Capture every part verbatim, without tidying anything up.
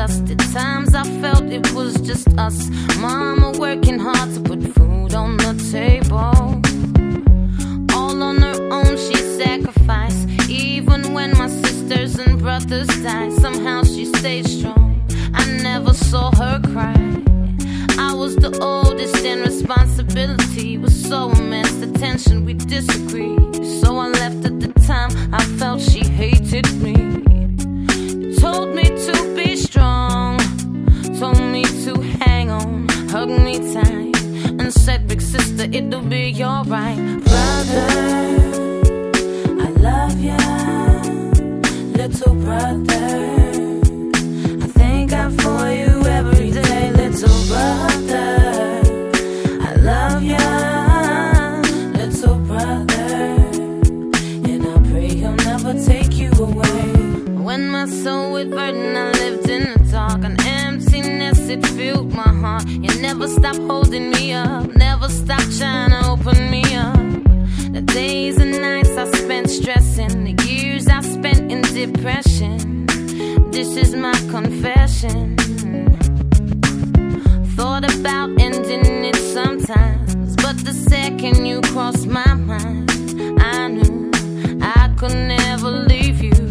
dust. At times I felt it was just us. Mama working hard to put food on the table. All on her own she sacrificed. Even when my sisters and brothers died, somehow she stayed strong. I never saw her cry. I was the oldest and responsibility was so immense. The tension, we disagreed. So I left at the time. I felt she hated me. Told me to be strong, told me to hang on, hugged me tight, and said, big sister, it'll be alright. Brother, I love ya, little brother. I thank God for you every day, little brother. I love ya, little brother, and I pray he'll never take you away. When my soul was burdened, I lived in the dark. An emptiness, it filled my heart. You never stopped holding me up, never stopped trying to open me up. The days and nights I spent stressing, the years I spent in depression. This is my confession. Thought about ending it sometimes, but the second you crossed my mind, I knew I could never leave you.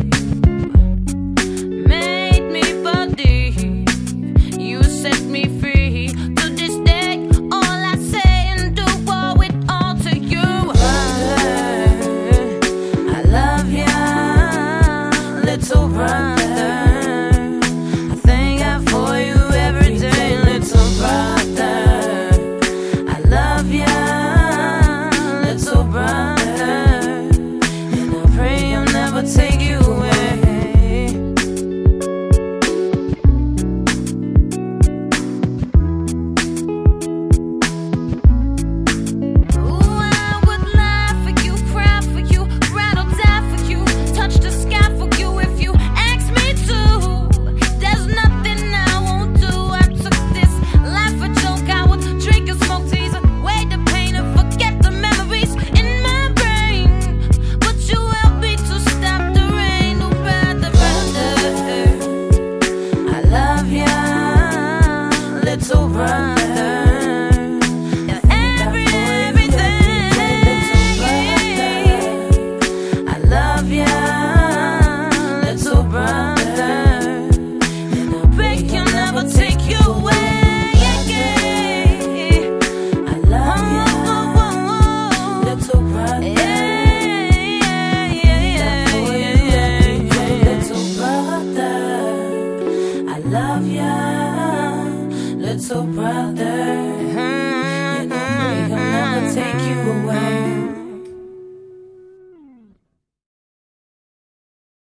Set me free. To this day, all I say and do, owe it all to you. Brother, I love ya, little brother. I thank God for you every day, little brother. I love ya, little brother, and I pray he'll never take you away. Little brother, every everything. I love ya, little brother, and I pray he'll never take you away. I love ya, little brother. Little brother, I love ya, little brother, and I pray he'll never take you away.